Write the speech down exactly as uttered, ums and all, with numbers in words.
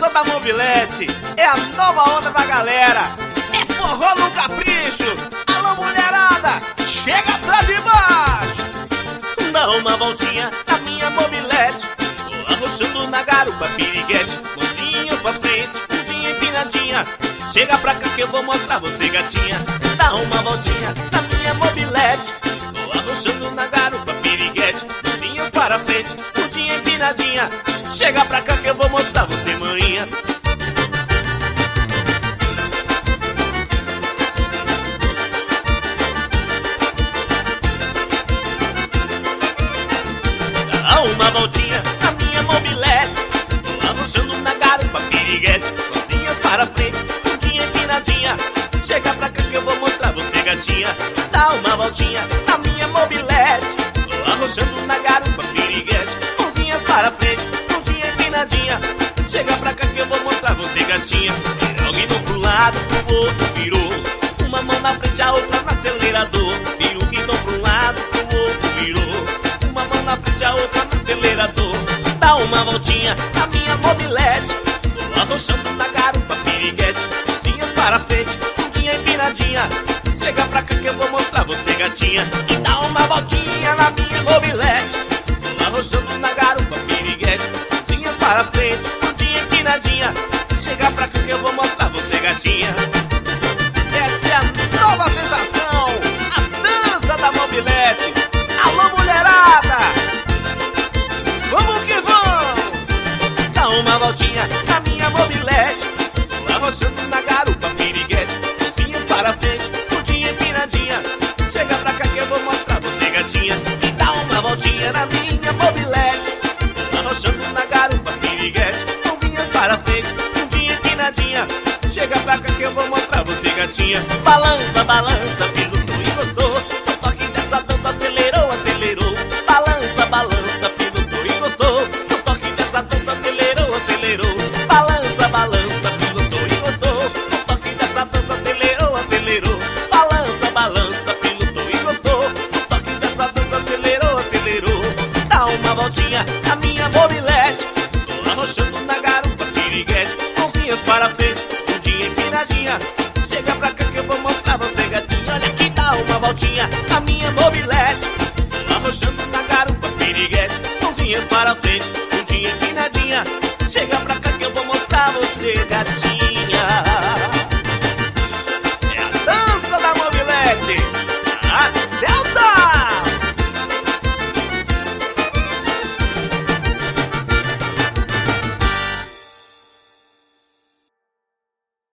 dança da mobilete é a nova onda da galera. É forró no capricho. Alô, mulherada, chega pra debaixo. Dá uma voltinha na minha mobilete, tô arrochando na garupa piriguete. Mãozinha pra frente, bundinha empinadinha. Chega pra cá que eu vou mostrar você, gatinha. Dá uma voltinha na minha mobilete, tô arrochando na garupa piriguete. Mãozinhas para frente, bundinha empinadinha. Chega pra cá que eu vou mostrar você, maninha. Dá uma voltinha na minha mobilete, tô arrochando na garupa piriguete. Mãozinhas para frente, bundinha empinadinha. Chega pra cá que eu vou mostrar você, gatinha. Dá uma voltinha na minha mobilete, tô arrochando na garupa piriguete. Mãozinhas para frente, bundinha empinadinha. Chega pra cá que eu vou mostrar você, gatinha. Vira o guidão pro lado, pro outro virou. Uma mão na frente, a outra no acelerador. Vira o guidão pro lado, pro outro virou. Uma mão na frente, a outra no acelerador. Dá uma voltinha na minha mobilete, tô arrochando na garupa piriguete. Mãozinhas para frente, bundinha empinadinha. Chega pra cá que eu vou mostrar você, gatinha. E dá uma voltinha na minha mobilete, tô arrochando na garupa piriguete. Mãozinhas para frente, bundinha empinadinha. Chega pra cá que eu vou mostrar você, gatinha. Essa é a nova sensação, a dança da mobilete. Alô, mulherada, vamos que vamos. Dá uma voltinha na minha mobilete, tô arrochando na garupa piriguete. Mãozinhas para frente, bundinha empinadinha. Chega pra cá que eu vou mostrar você, gatinha. E dá uma voltinha na minha mobilete, tô arrochando na garupa piriguete. Mãozinhas para frente, bundinha empinadinha. Chega pra cá que eu vou mostrar você, gatinha. Balança, balança, pilotou e gostou. O toque dessa dança acelerou, acelerou. Balança, balança, pilotou e gostou. O toque dessa dança acelerou, acelerou. Balança, balança, pilotou e gostou. O toque dessa dança acelerou, acelerou. Balança, balança, pilotou e gostou. O toque dessa dança acelerou, acelerou. Dá uma voltinha na minha mobilete, tô arrochando na garupa piriguete. Mãozinhas para frente, bundinha empinadinha. Chega pra cá que eu vou mostrar você, gatinha. Olha aqui, dá uma voltinha na minha mobilete, tô arrochando na garupa piriguete. Mãozinhas para frente, bundinha empinadinha. Chega pra cá que eu vou mostrar você, gatinha.